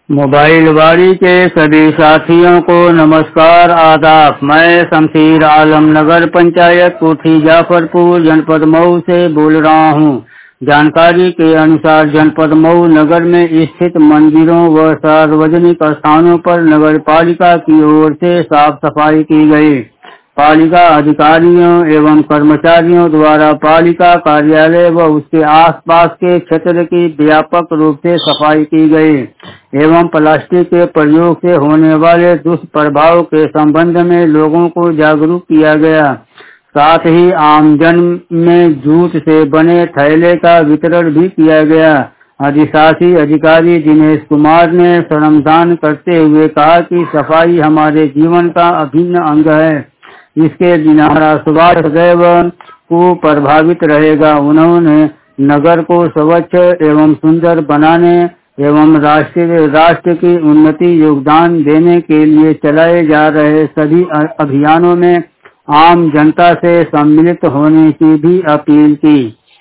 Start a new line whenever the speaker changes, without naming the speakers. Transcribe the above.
Mobile वारी के सभी साथियों को नमस्कार आदाब। मैं शमशीर आलम नगर पंचायत कोठी जाफरपुर जनपद मऊ से बोल रहा हूँ। जानकारी के अनुसार जनपद मऊ नगर में स्थित मंदिरों व सार्वजनिक स्थानों पर नगर पालिका की ओर से साफ सफाई की गई। पालिका अधिकारियों एवं कर्मचारियों द्वारा पालिका कार्यालय व उसके आसपास के क्षेत्र की व्यापक रूप से सफाई की गई एवं प्लास्टिक के प्रयोग से होने वाले दुष्प्रभाव के संबंध में लोगों को जागरूक किया गया। साथ ही आमजन में जूट से बने थैले का वितरण भी किया गया। अधिशासी अधिकारी दिनेश कुमार ने श्रमदान करते हुए कहा कि सफाई हमारे जीवन का अभिन्न अंग है, इसके बिना हमारा स्वास्थ्य सदैव कुप्रभावित रहेगा। उन्होंने नगर को स्वच्छ एवं सुंदर बनाने एवं राष्ट्र की उन्नति योगदान देने के लिए चलाए जा रहे सभी अभियानों में आम जनता से सम्मिलित होने की भी अपील की।